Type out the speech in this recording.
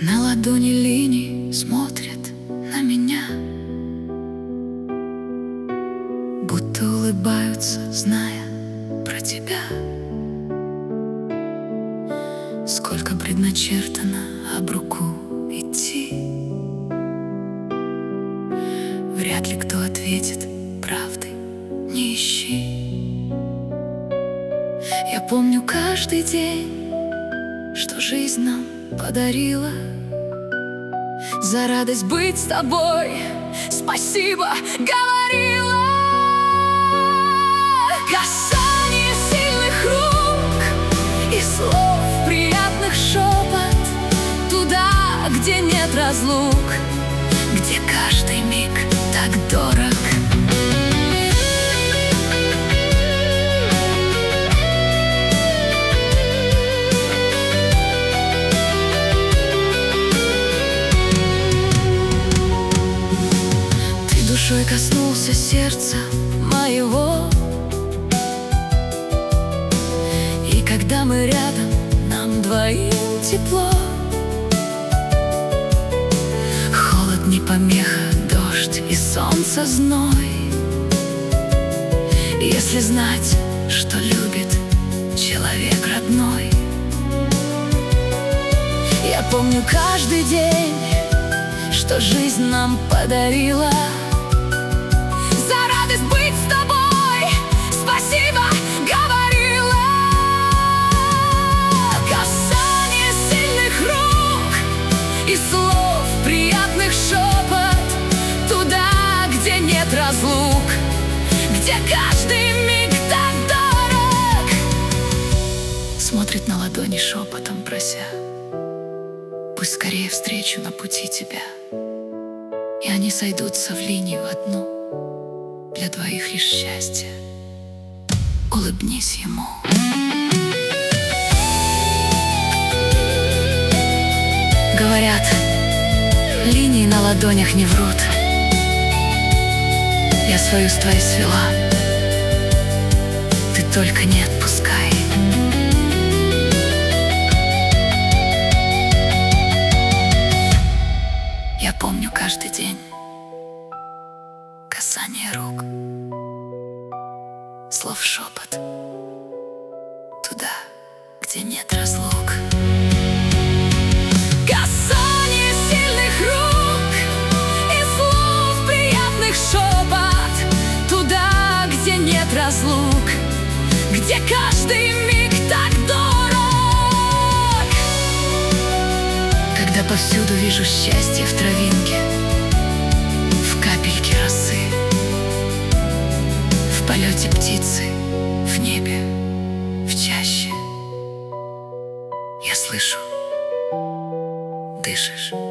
На ладони линий смотрят на меня, будто улыбаются, зная про тебя. Сколько предначертано об руку идти, вряд ли кто ответит правдой, не ищи. Я помню каждый день, что жизнь нам подарила. За радость быть с тобой спасибо говорила. Касание сильных рук и слов приятных шепот туда, где нет разлук, где каждый миг так дорог. Душой коснулся сердца моего, и когда мы рядом, нам двоим тепло. Холод не помеха, дождь и солнце зной, если знать, что любит человек родной. Я помню каждый день, что жизнь нам подарила. Быть с тобой спасибо говорила. Касание сильных рук и слов приятных шепот туда, где нет разлук, где каждый миг так дорог. Смотрит на ладони шепотом прося: пусть скорее встречу на пути тебя, и они сойдутся в линию одну. Для двоих лишь счастье, улыбнись ему. Говорят, линии на ладонях не врут. Я свою с твоей свела, ты только не отпускай. Я помню каждый день касание рук, слов шепот туда, где нет разлук. Касание сильных рук и слов приятных шепот туда, где нет разлук, где каждый миг так дорог. Когда повсюду вижу счастье в травинке, в капельке росы, в полете птицы, в небе, в чаще. Я слышу, дышишь.